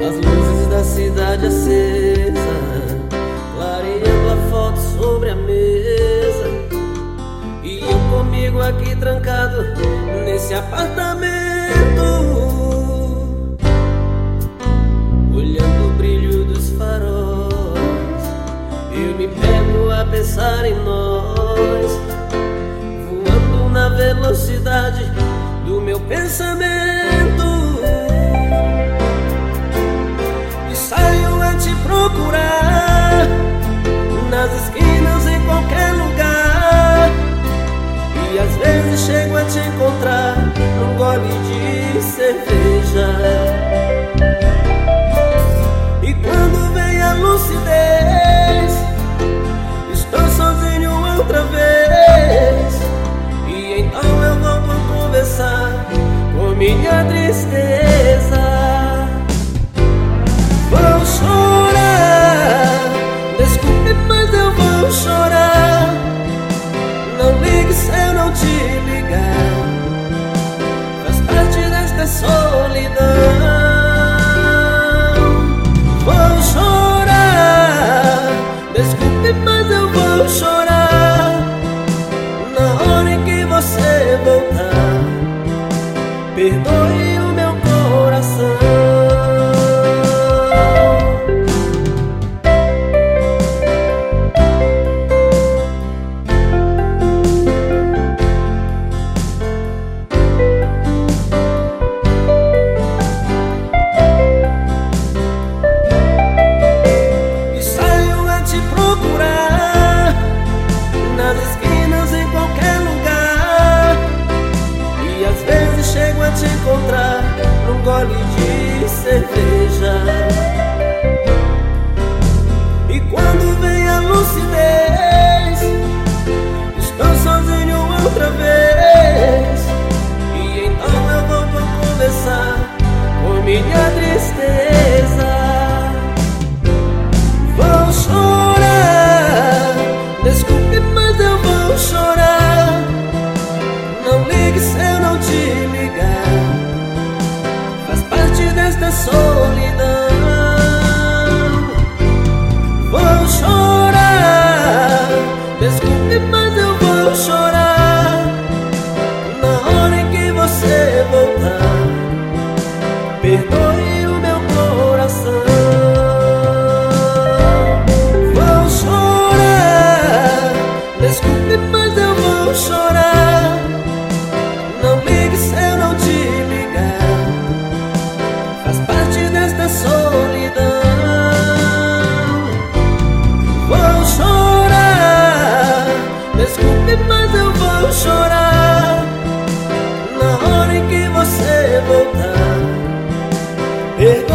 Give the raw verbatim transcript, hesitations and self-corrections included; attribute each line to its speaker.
Speaker 1: As luzes da cidade acesa, clareando a foto sobre a mesa, e eu comigo aqui trancado nesse apartamento, olhando o brilho dos faróis. Eu me pego a pensar em nós, voando na velocidade do meu pensamento. E saio a te procurar nas esquinas, em qualquer lugar, e às vezes chego a te encontrar num gole de cerveja. E quando vem a lucidez, estou sozinho outra vez, e então eu volto a conversar com minha tristeza. Vou chorar, desculpe, mas eu vou chorar. Não ligue se eu não te ligar, faz parte desta solidão. Vou chorar, desculpe, mas eu vou chorar. Na hora em que você voltar, perdoe o meu coração. Chego a te encontrar num gole de cerveja. E quando vem a lucidez, estou sozinho outra vez, e então eu volto a conversar com minha tristeza. Vou chorar, desculpe, mas eu vou chorar. Não ligue se eu não te ligar, faz parte desta solidão. Vou chorar, desculpe, mas eu vou chorar. Na hora em que você voltar, perdoe o meu coração. Vou chorar, desculpe, mas eu vou chorar. Não ligue se eu não te ligar, faz parte desta solidão. Vou chorar, desculpe, mas eu vou chorar. Na hora em que você voltar, perdoe